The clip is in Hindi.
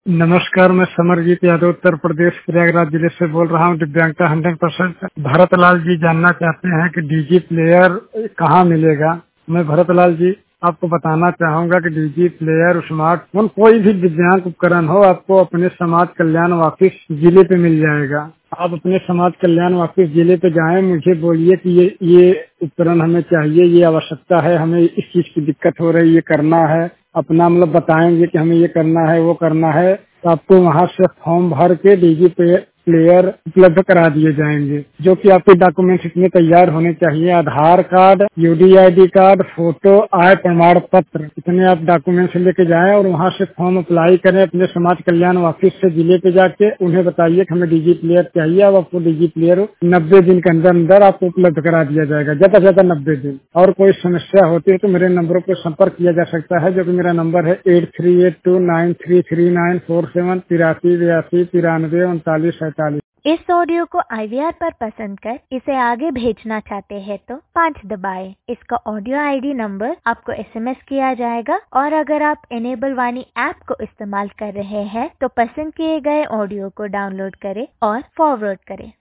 नमस्कार, मैं समरजीत यादव उत्तर प्रदेश प्रयागराज जिले से बोल रहा हूँ। दिव्यांगता 100%। भरतलाल जी जानना चाहते हैं कि डीजी प्लेयर कहाँ मिलेगा। मैं भरतलाल जी आपको बताना चाहूंगा कि डीजी प्लेयर स्मार्टफोन कोई भी दिव्यांग उपकरण हो आपको अपने समाज कल्याण ऑफिस जिले पे मिल जाएगा। आप अपने समाज कल्याण ऑफिस जिले पे जाएं, मुझे बोलिए कि ये उपकरण हमें चाहिए, ये आवश्यकता है, हमें इस चीज की दिक्कत हो रही है, ये करना है। अपना मतलब बताएंगे कि हमें ये करना है, वो करना है, तो आपको वहाँ से फॉर्म भर के डीजी प्लेयर उपलब्ध करा दिए जाएंगे। जो कि आपके डॉक्यूमेंट्स इसमें तैयार होने चाहिए: Aadhaar card, UDID card, photo, आय प्रमाण पत्र। इतने आप डॉक्यूमेंट्स लेके जाएं और वहाँ से फॉर्म अप्लाई करें अपने समाज कल्याण ऑफिस से जिले पे जाके। उन्हें बताइए कि हमें डीजी प्लेयर चाहिए। अब आपको डीजी प्लेयर 90 दिन के अंदर अंदर आपको उपलब्ध करा दिया जाएगा, ज्यादा से ज्यादा 90 दिन। और कोई समस्या होती है तो मेरे नंबरों पर संपर्क किया जा सकता है, जो कि मेरा नंबर है 8382933947, 8382933947। इस ऑडियो को IVR पर पसंद कर इसे आगे भेजना चाहते हैं तो 5 दबाएं। इसका ऑडियो ID नंबर आपको SMS किया जाएगा। और अगर आप इनेबल वाणी ऐप को इस्तेमाल कर रहे हैं तो पसंद किए गए ऑडियो को डाउनलोड करें और फॉरवर्ड करें।